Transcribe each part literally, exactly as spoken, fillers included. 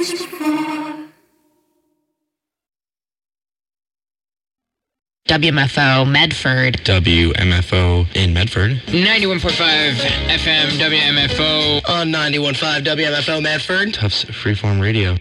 W M F O Medford. W M F O in Medford. ninety-one point five F M W M F O. On ninety-one point five W M F O Medford. Tufts Freeform Radio.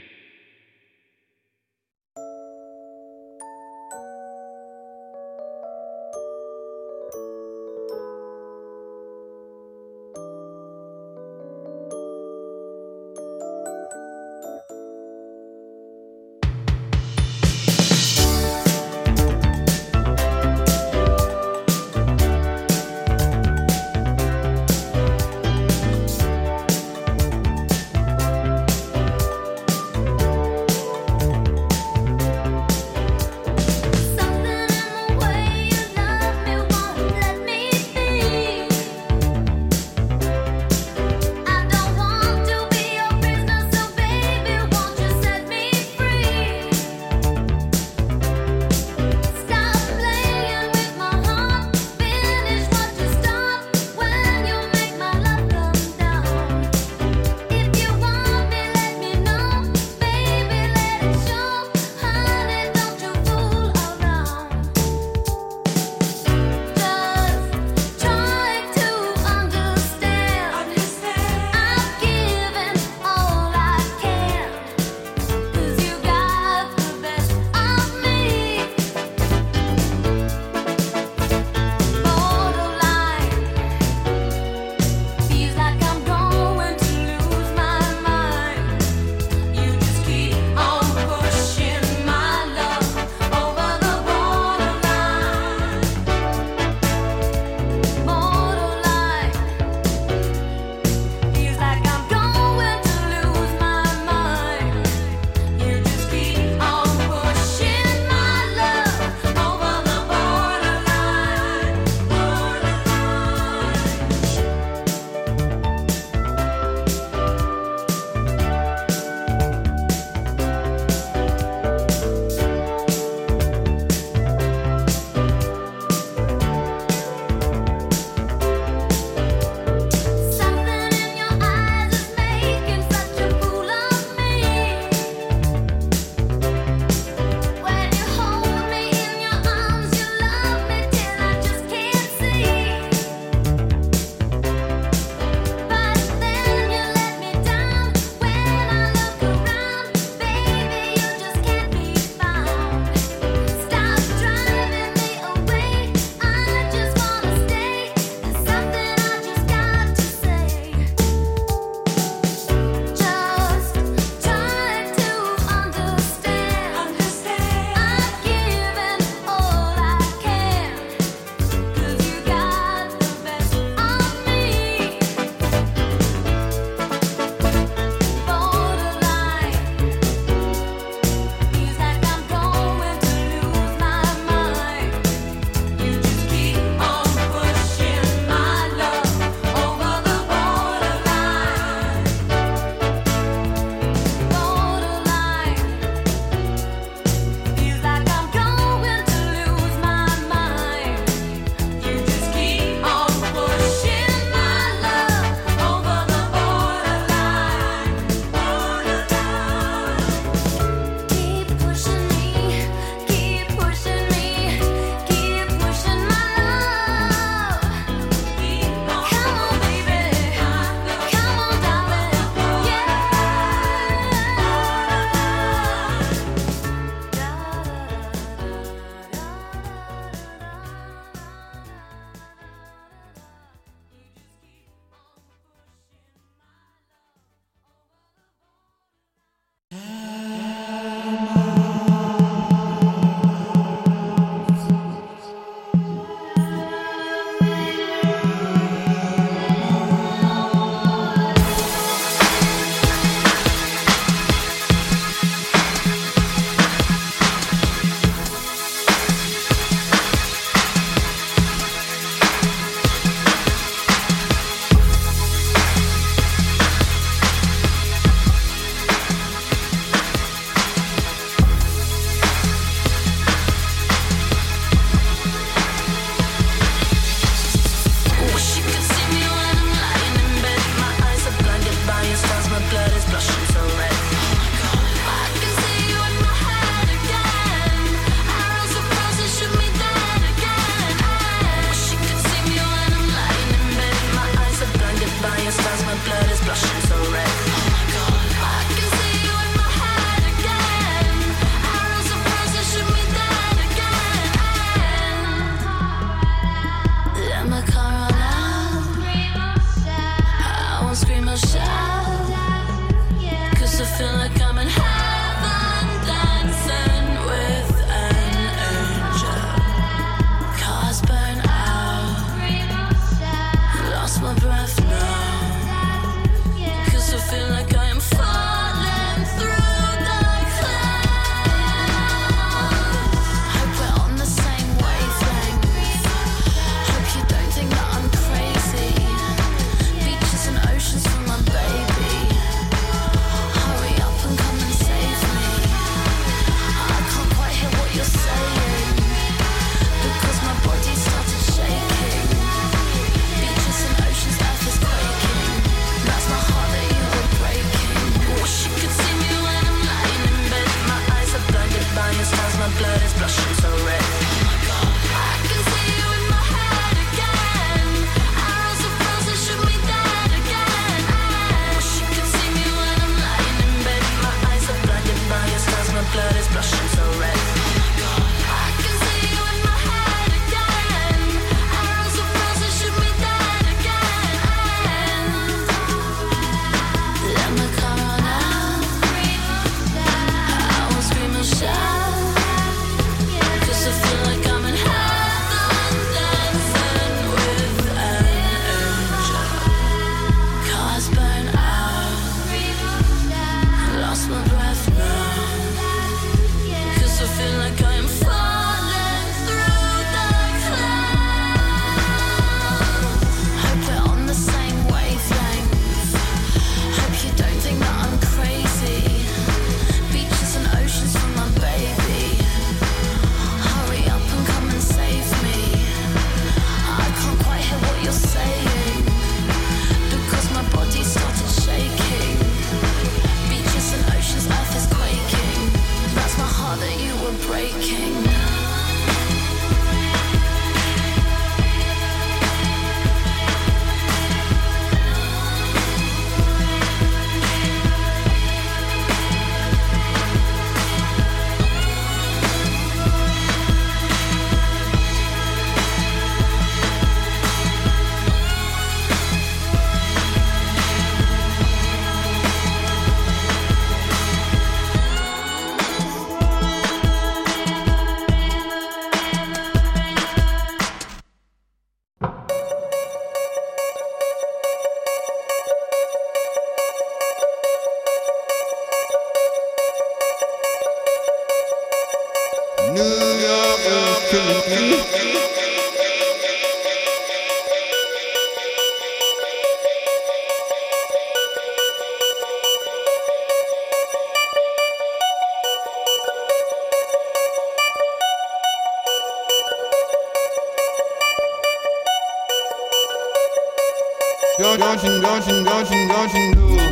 Don't, don't you, don't you, don't you, don't you know?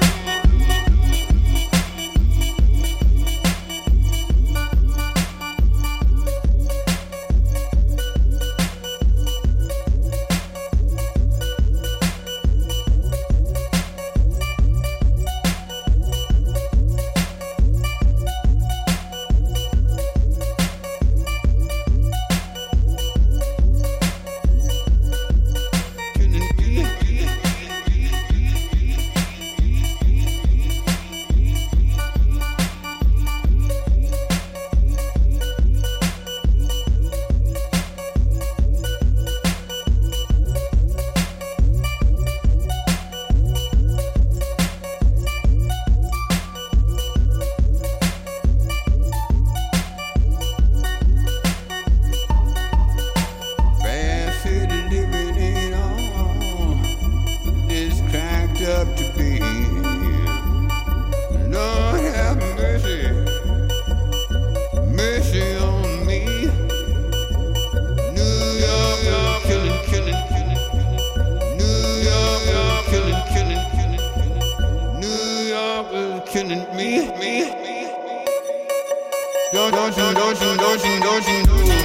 Don't, don't you, don't you, don't you, don't you know?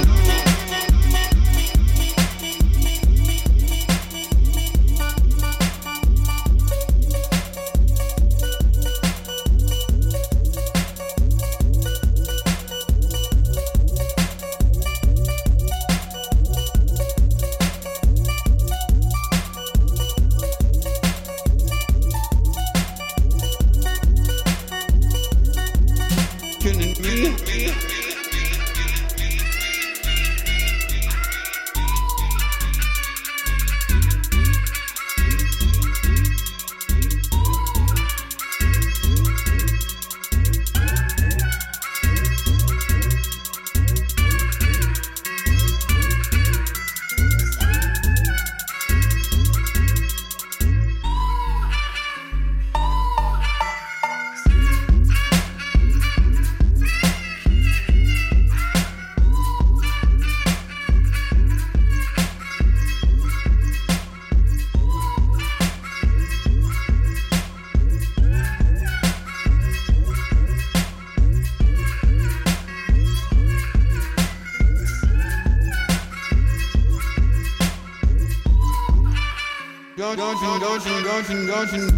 Don't, don't you, don't you, don't you, don't you.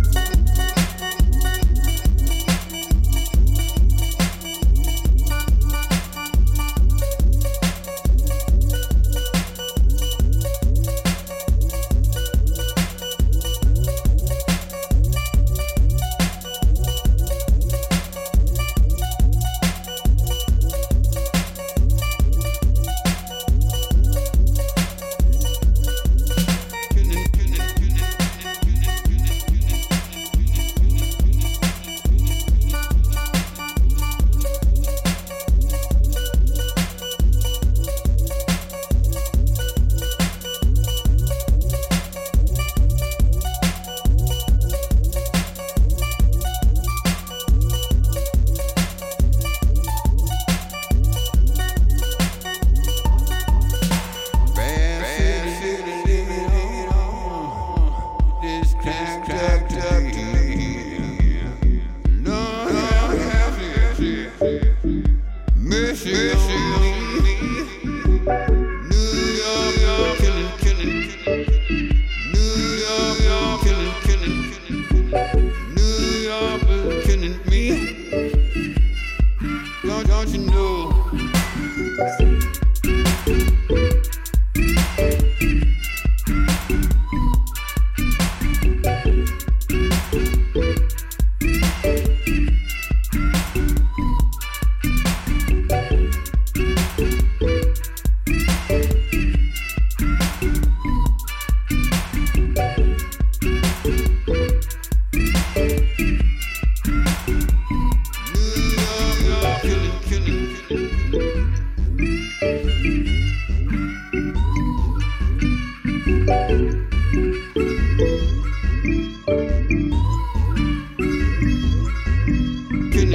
Killing, killing.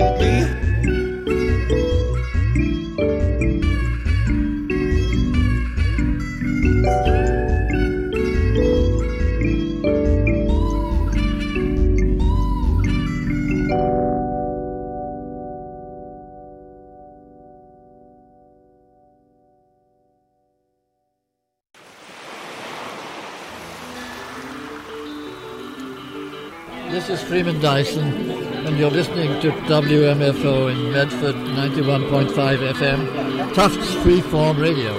abandoned me. This is Freeman Dyson, and you're listening to W M F O in Medford, ninety-one point five F M, Tufts Freeform Radio.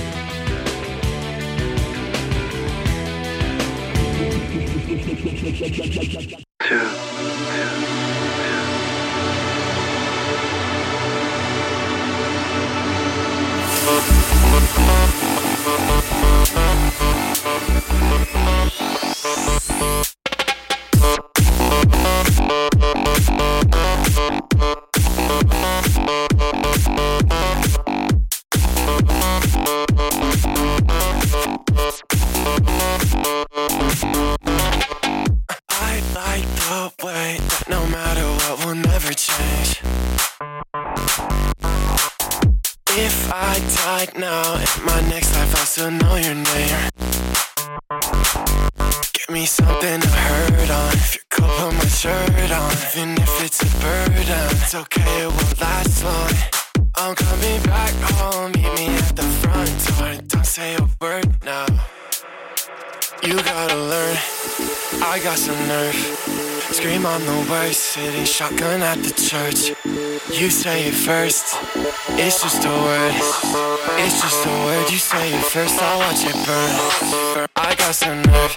Sitting shotgun at the church. You say it first. It's just a word. It's just a word. You say it first. I'll watch it burn. I got some nerve.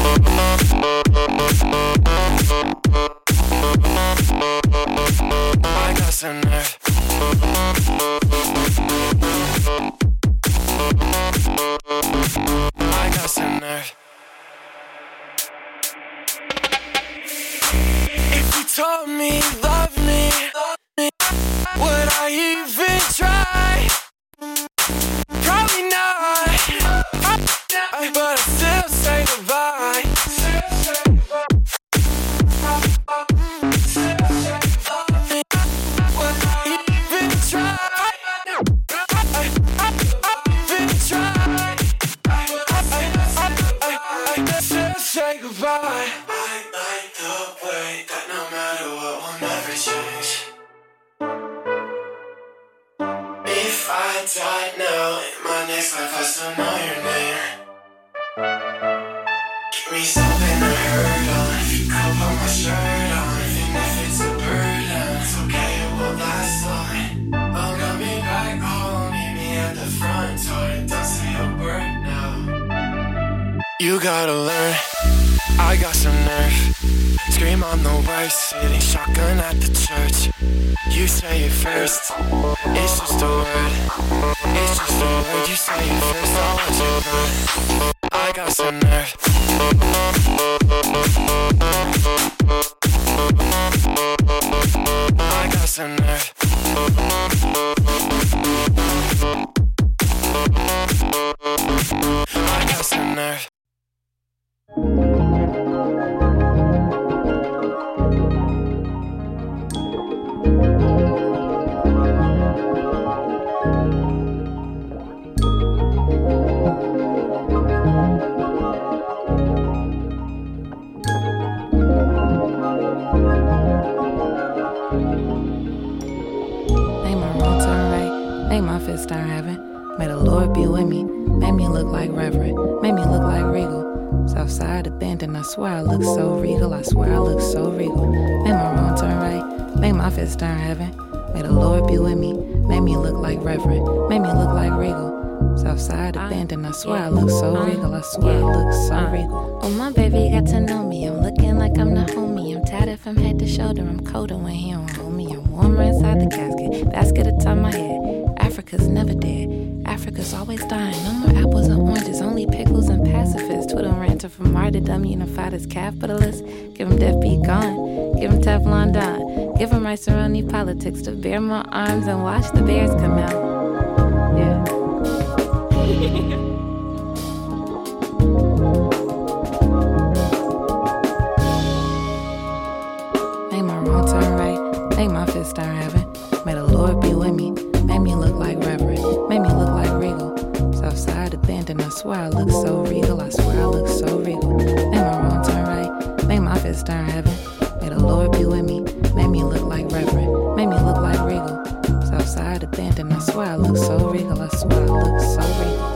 I got some nerve. I got some nerve. Told me, love me, would I even try? Probably not, but I still say goodbye. Would I even try? Even try? I still say goodbye. Died now, in my next life I still know your name. Give me something to hurt on. If you could put my shirt on, even if it's a burden, it's okay, it won't last long. Oh, got me back home, meet me at the front door. Don't say a word now. You gotta learn, I got some nerve. Scream on the worst, sitting shotgun at the church. You say it first, it's just a word. It's just a word, you say it first, I'll watch it burn. I got some nerve. I got some nerve. I got some nerve. Start having. May the Lord be with me. Made me look like Reverend. Made me look like Regal. Southside abandoned. I swear I look so regal. I swear I look so regal. Made my wrong turn right. Made my fist turn heaven. May the Lord be with me. Made me look like Reverend. Made me look like Regal. Southside abandoned. I swear I look so regal. I swear I look so regal. Oh, my baby got to know me. I'm looking like I'm the homie. I'm tatted from head to shoulder. I'm colder when he don't hold me. I'm warmer inside the casket. Basket atop my head. Africa's never dead. Africa's always dying. No more apples and oranges, only pickles and pacifists. Twitter ranter from martyrdom, unified as capitalists. Give him death be gone. Give him Teflon Don. Give him rice around these politics to bear more arms and watch the bears come out. Yeah. Make my wrong turn right. Make my fist start heaven. May the Lord be with me. Make me look like Reverend. Make me look like regal. Southside abandoned. I swear I look so regal. I swear I look so regal. Make my wrong turn right. Make my fist turn heaven. May the Lord be with me. Make me look like Reverend. Make me look like regal. Southside abandoned. I swear I look so regal. I swear I look so regal.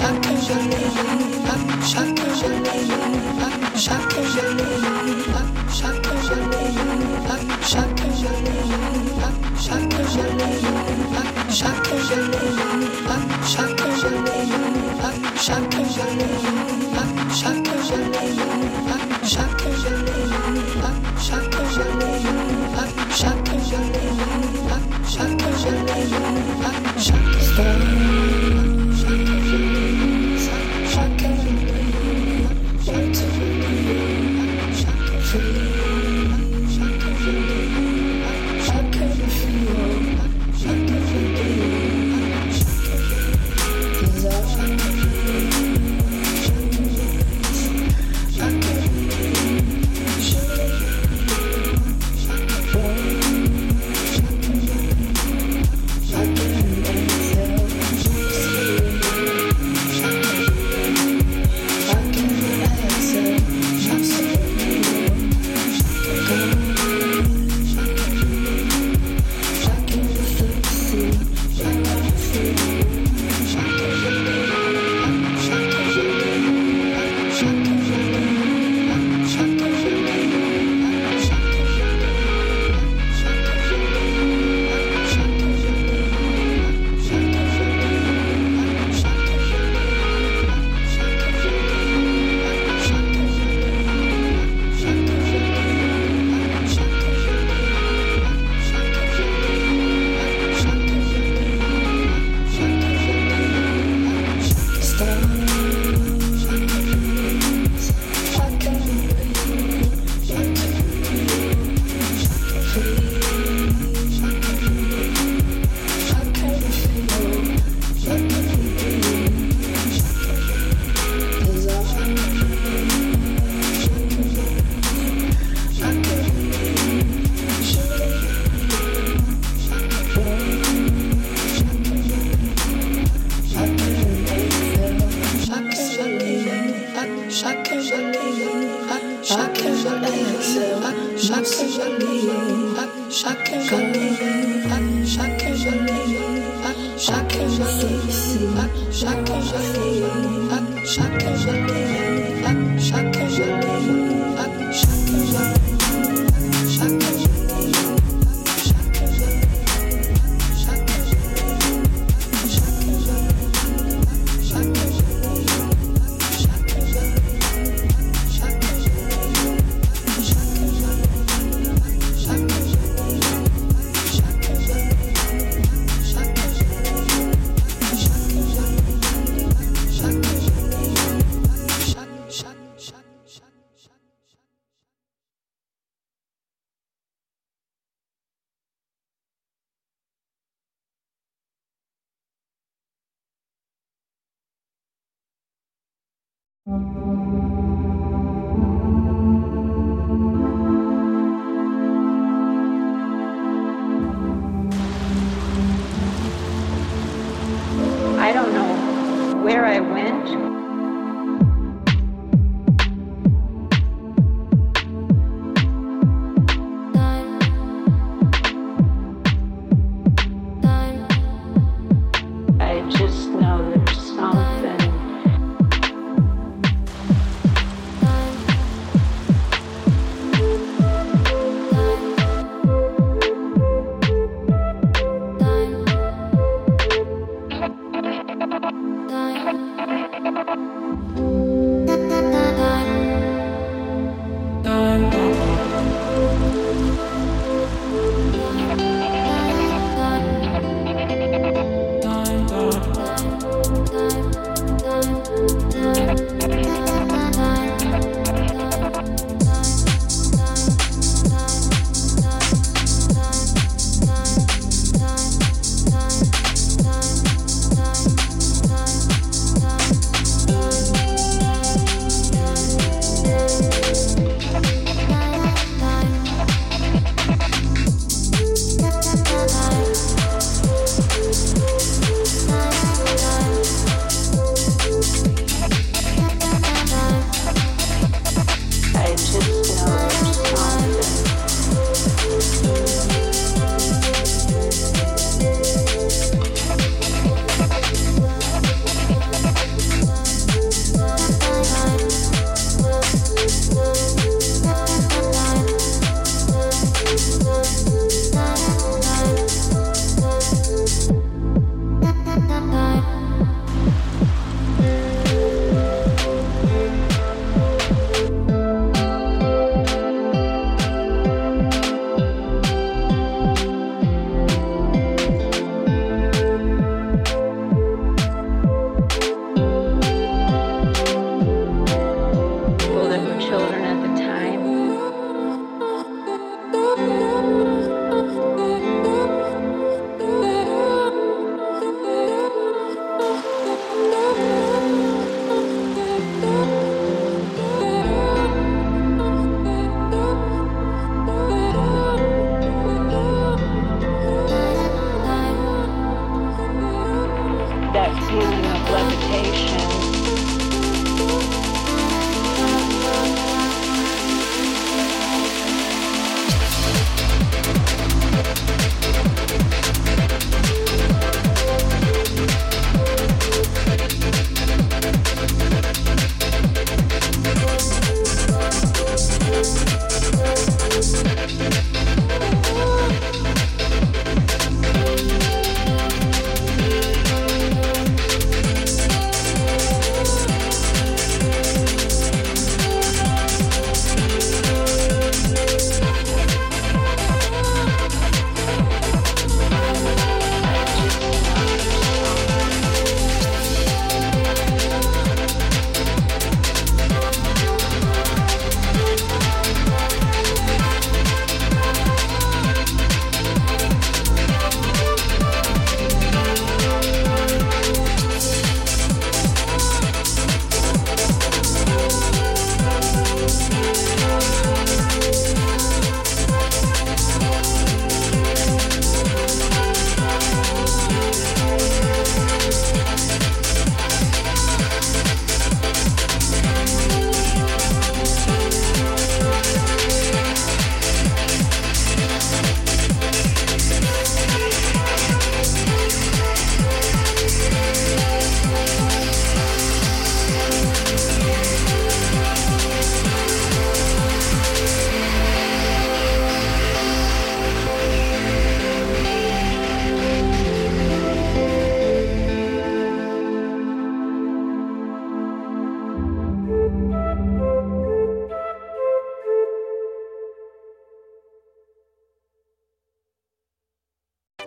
I don't know where I went. I just know there's something.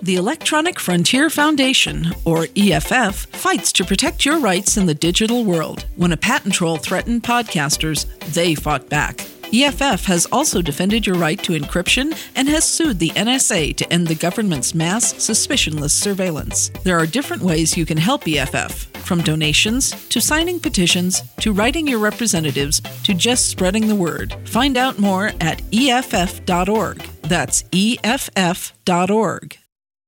The Electronic Frontier Foundation, or E F F, fights to protect your rights in the digital world. When a patent troll threatened podcasters, they fought back. E F F has also defended your right to encryption and has sued the N S A to end the government's mass, suspicionless surveillance. There are different ways you can help E F F, from donations, to signing petitions, to writing your representatives, to just spreading the word. Find out more at E F F dot org. That's E F F dot org.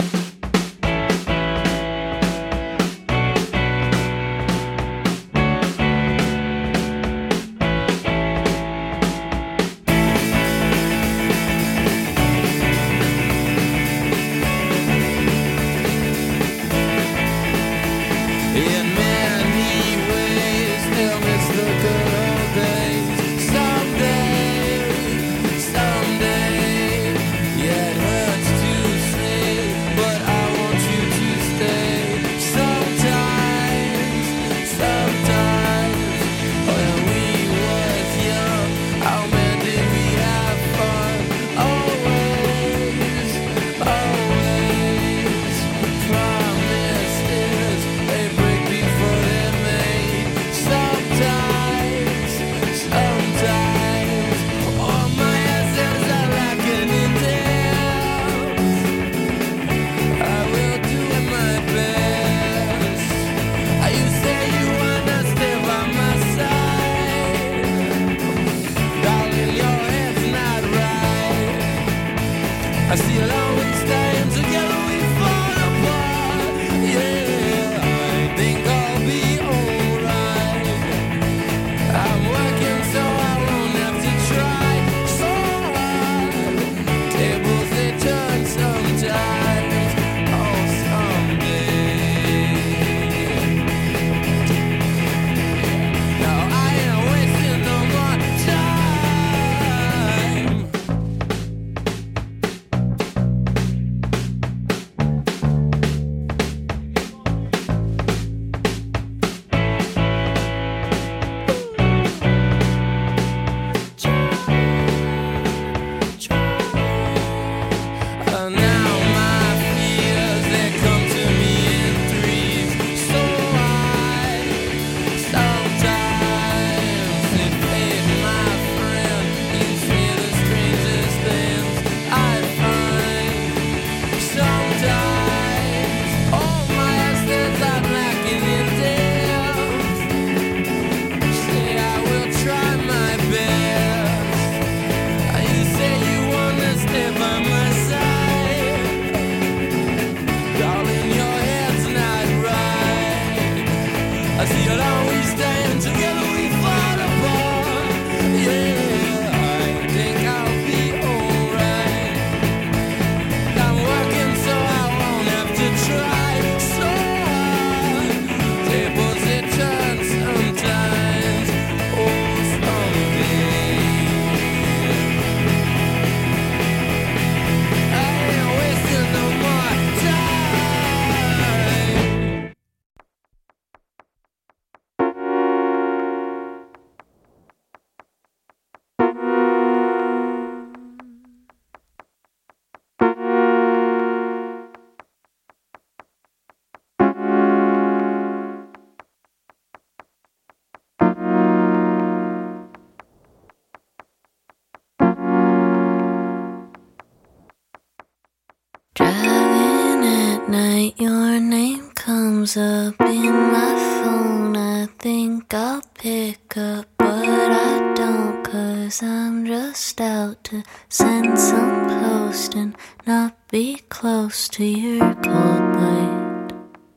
Your name comes up in my phone. I think I'll pick up, but I don't, 'cause I'm just out to send some post and not be close to your cold light.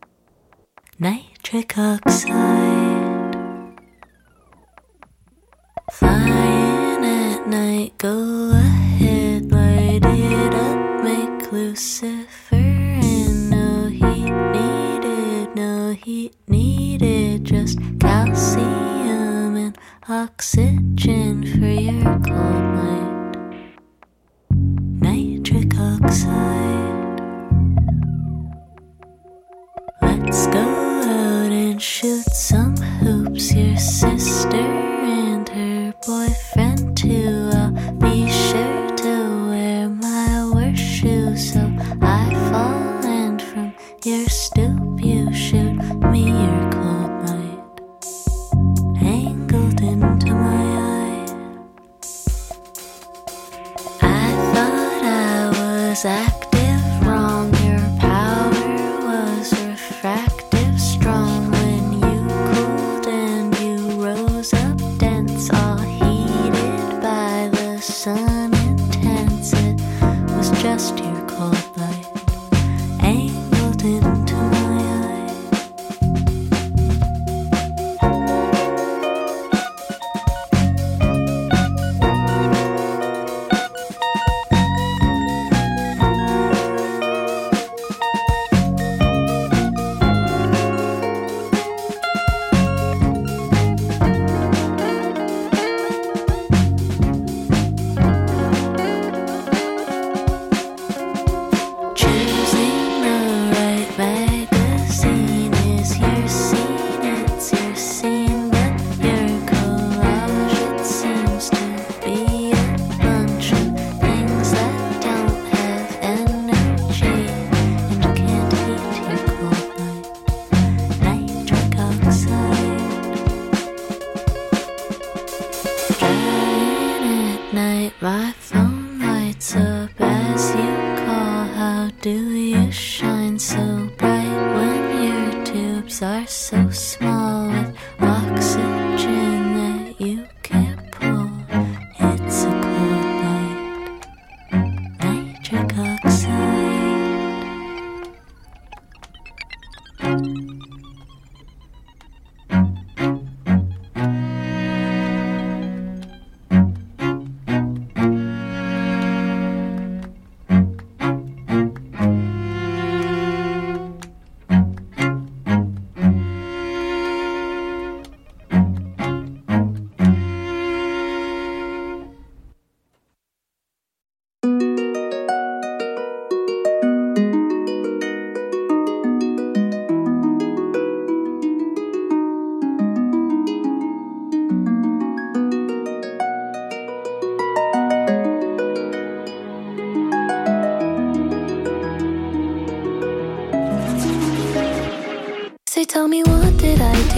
Nitric oxide, flying at night. Go ahead, light it up, make Lucifer. No heat needed, just calcium and oxygen for your cold light. Nitric oxide. Let's go out and shoot some hoops. Your sister and her boyfriend too. I'll be sure to wear my worst shoes so I fall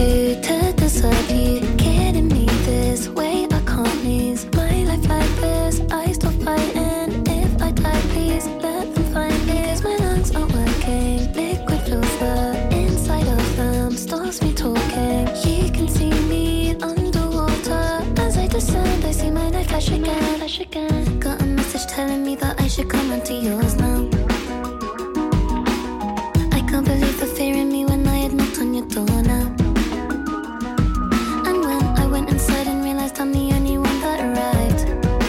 do to deserve you? Kidding me this way, I can't lose my life like this. I still fighting. If I die, please let them find me. 'Cause my lungs aren't working. Liquid fills the inside of them, stops me talking. You can see me underwater. As I descend, I see my life flash again, flash again. Got a message telling me that I should come onto yours now. I can't believe the fear in me when I had knocked on your door now. And when I went inside and realized I'm the only one that arrived,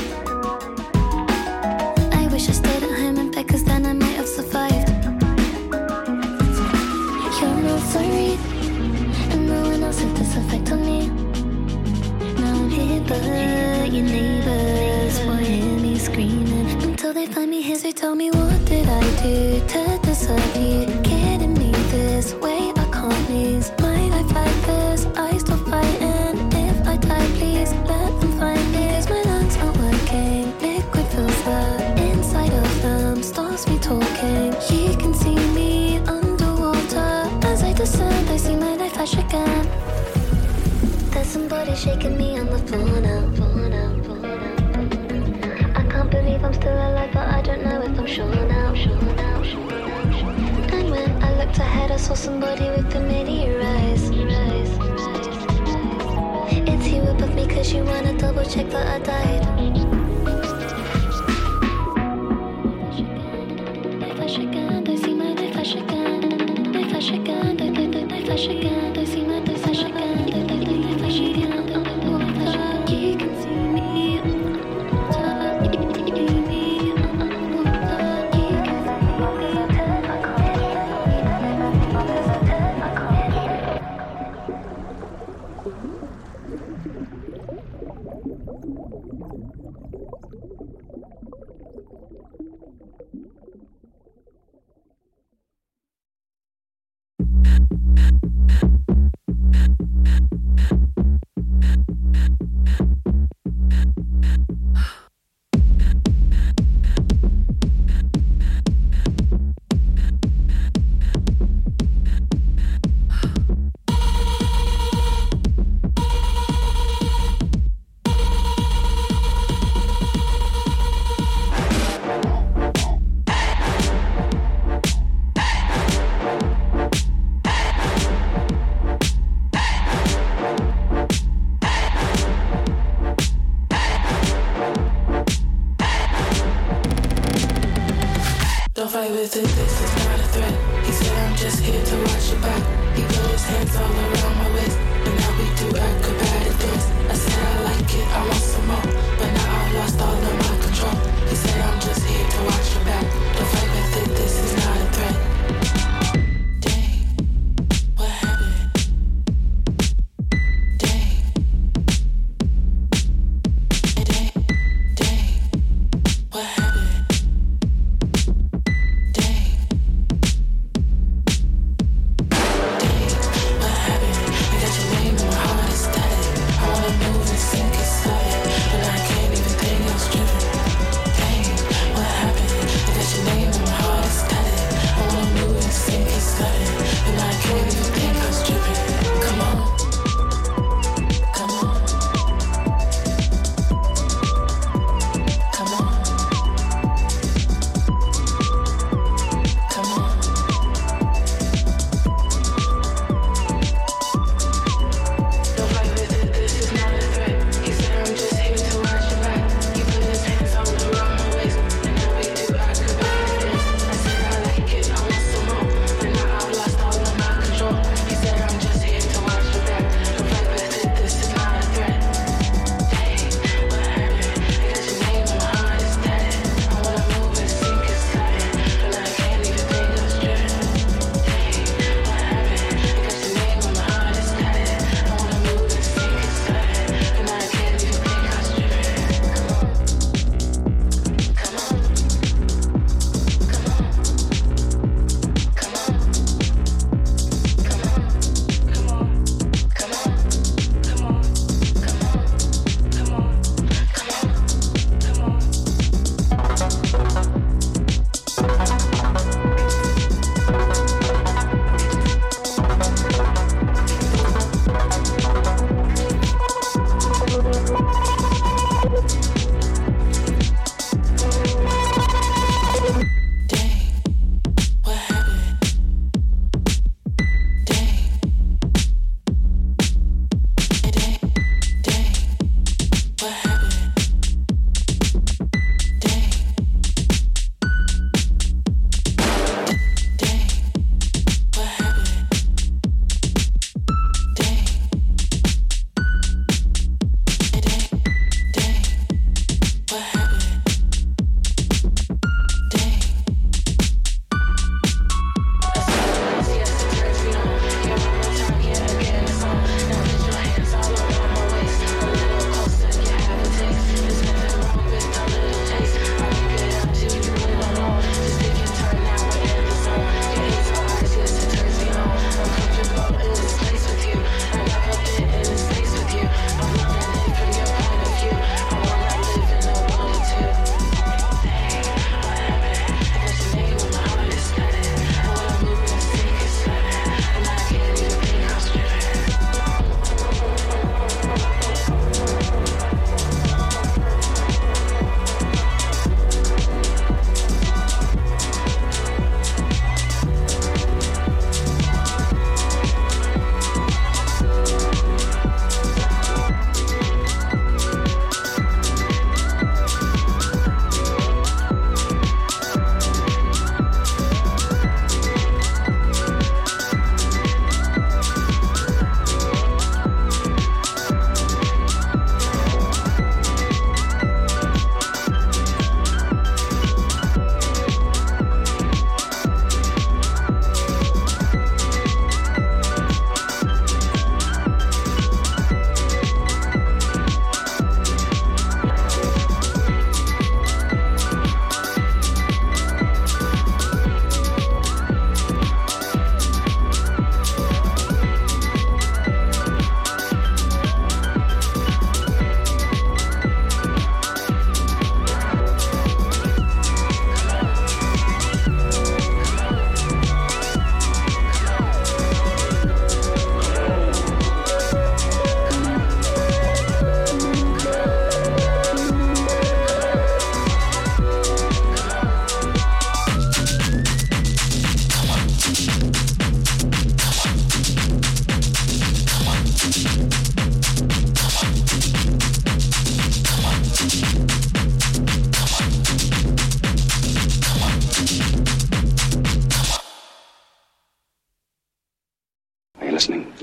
I wish I stayed at home in bed, 'cause then I might have survived. You're not sorry, and no one else had this effect on me. Now I'm here, but your neighbors will hear me screaming until they find me here. So tell me, what did I do to deserve you? Kidding me this way, I can't lose my life like this. I still fighting. If I die, please let them find me. 'Cause my lungs aren't working. Liquid fills the inside of them, stops me talking. You can see me underwater. As I descend, I see my life flash again. There's somebody shaking me on the floor now, floor now, floor now. I can't believe I'm still alive, but I don't know if I'm sure now, sure now, sure now, sure now. And when I looked ahead, I saw somebody with familiar eyes. Rise, rise, rise. It's you above me, 'cause you wanna double check that I died. They flash again, they see my they flash again. They flash again, they they they they flash again. They see my they flash again. They they they they flash again. You can see me.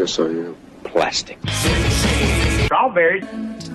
Yes, I am. Plastic. Strawberries.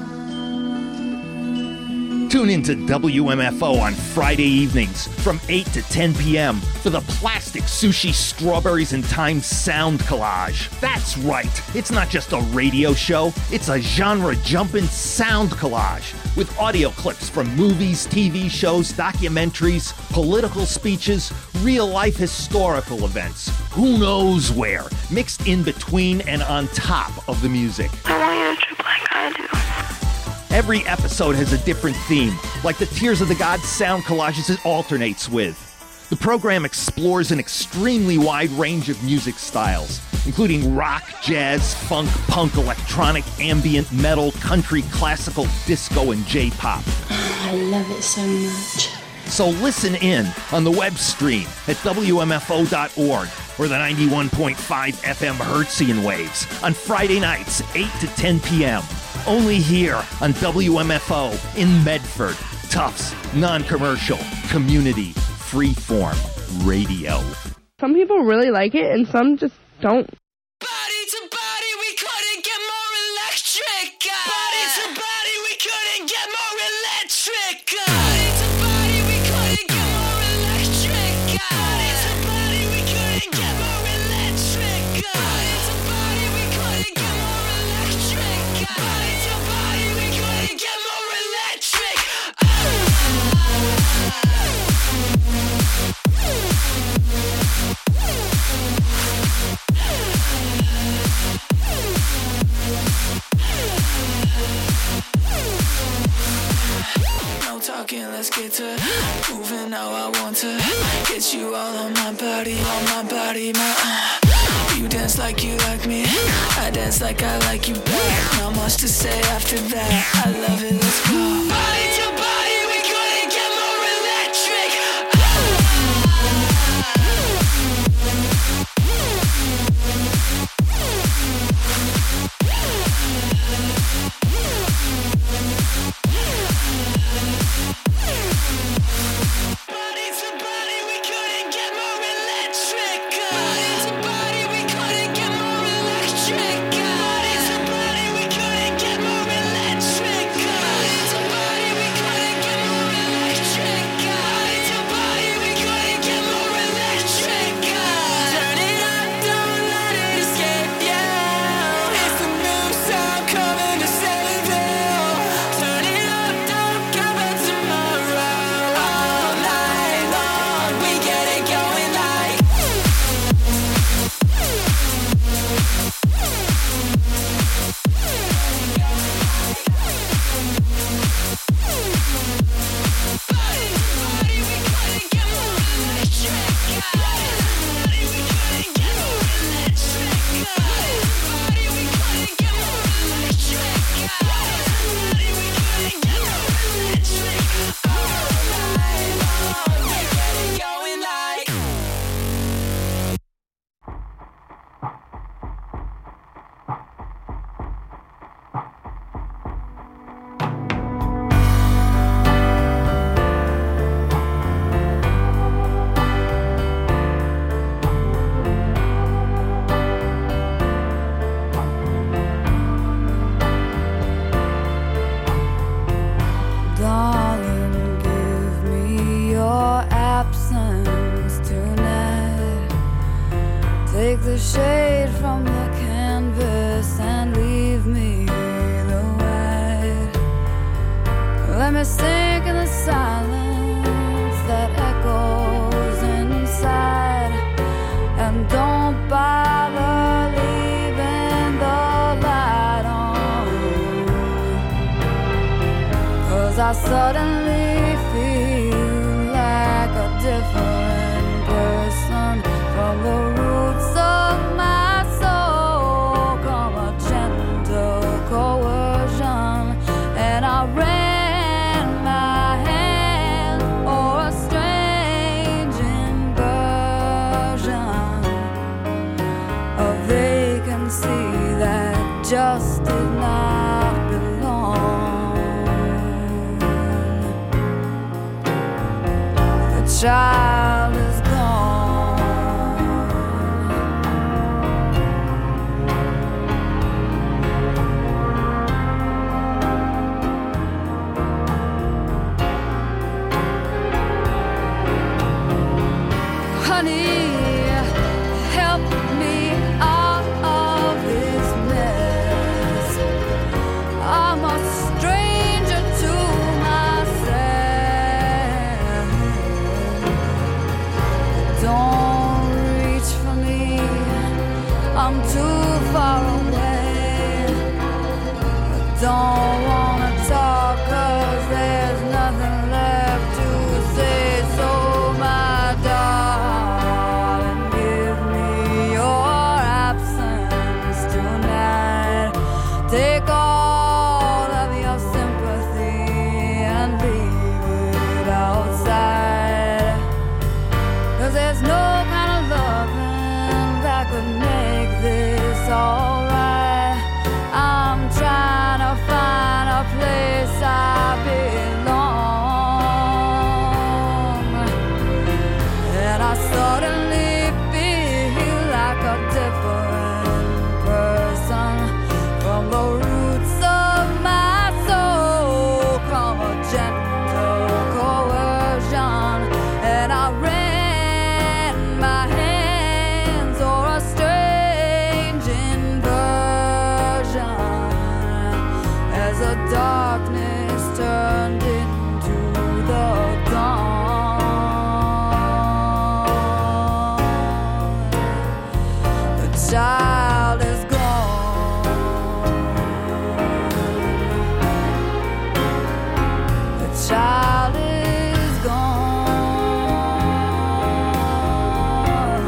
Tune into W M F O on Friday evenings from eight to ten p.m. for the Plastic Sushi Strawberries and Thyme Sound Collage. That's right, it's not just a radio show, it's a genre-jumping sound collage with audio clips from movies, T V shows, documentaries, political speeches, real-life historical events. Who knows where, mixed in between and on top of the music. I want you to trip like I do. Every episode has a different theme, like the Tears of the Gods sound collages it alternates with. The program explores an extremely wide range of music styles, including rock, jazz, funk, punk, electronic, ambient, metal, country, classical, disco, and J-pop. I love it so much. So listen in on the web stream at W M F O dot org or the ninety-one point five F M Hertzian waves on Friday nights, eight to ten p.m. Only here on W M F O in Medford. Tufts, non-commercial, community, freeform radio. Some people really like it and some just don't. Body to body, we couldn't get more electric. Body to body, we couldn't get more electric. Body to body, we couldn't get more electric. Body to body, we couldn't get more electric. Body to body, we couldn't get more electric. Body to body, we couldn't get more electric. No talking, let's get to moving how I want to get you all on my body, on my body, my uh. You dance like you like me, I dance like I like you back. Not much to say after that, I love it, let's go. Body to body, we couldn't get more electric. Body to body, we couldn't get more electric. Body to body, we couldn't get more electric. Body to body, we couldn't get more electric. Body to body, we couldn't get more electric. Body to body, we couldn't get more electric. Turn it up, don't let it escape you. It's the new sound coming to save you. Turn it up, don't come back tomorrow. All night long, we get it going like. Body to body, we couldn't get more electric. Body to body, we couldn't get more electric. Body to body, we couldn't get more electric. Body to body, we couldn't get more electric. All night long, we get it going like. Darling, give me your absence tonight. Take the shade from the canvas and leave me the white. Let me sink in the silence that echoes inside. And don't bother leaving the light on. 'Cause I suddenly feel like a different person. From the roots of my soul come a gentle coercion. And I ran my hand o'er a strange inversion. A vacancy that just did not belong. The child is gone. don't wanna talk 'cause there's nothing left to say. So my darling, give me your absence tonight. Take all of your sympathy and leave it outside. 'Cause there's no kind of loving that could make this alright. I'm trying to find a place I belong, and I suddenly feel like a different person. From the roots of my soul come a gentle coercion, and I ran my hands or a strange inversion as the darkness turned into the dawn. The child is gone. The child is gone.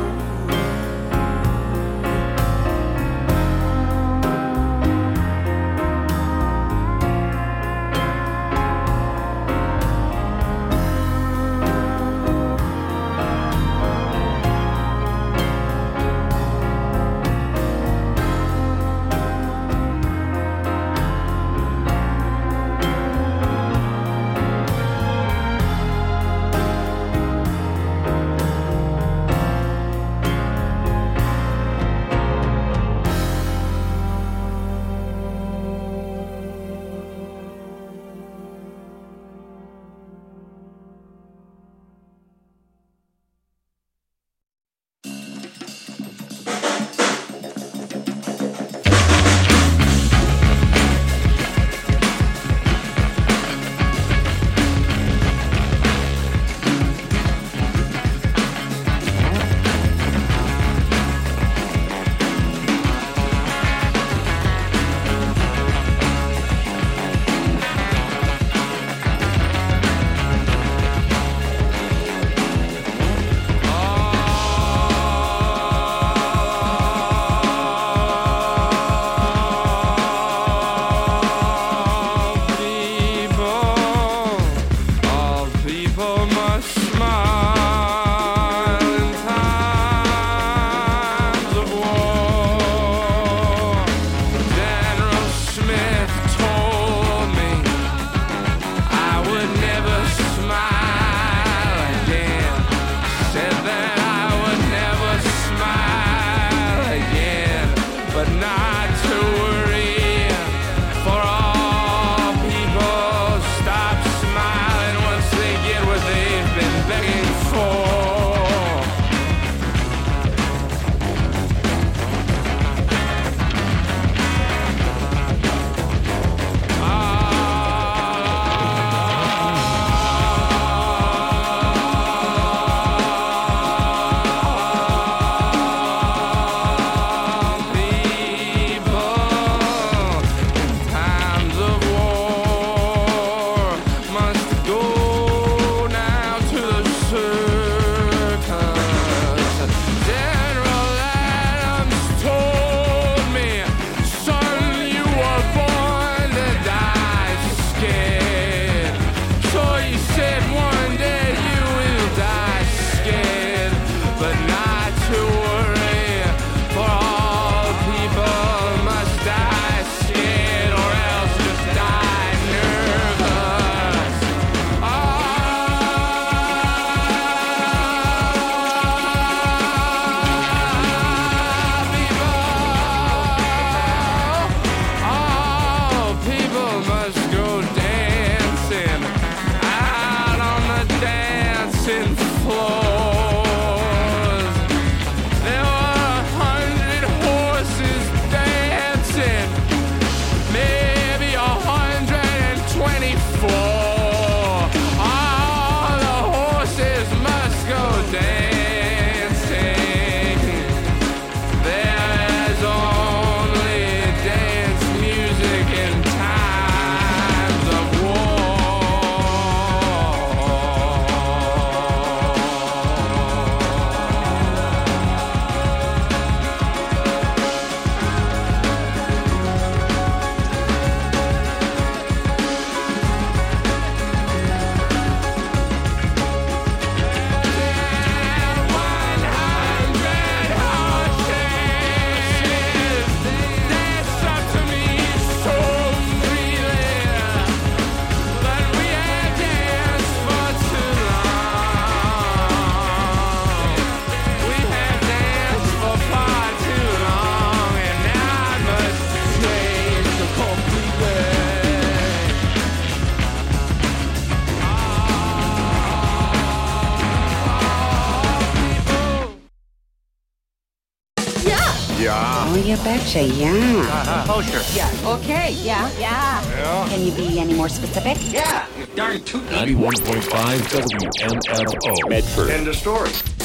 you betcha, yeah. Uh-huh. Poster. Yeah. Okay, yeah. Yeah. Yeah. Can you be any more specific? Yeah. Darn tootin'. ninety-one point five W M F O. Medford. End of story.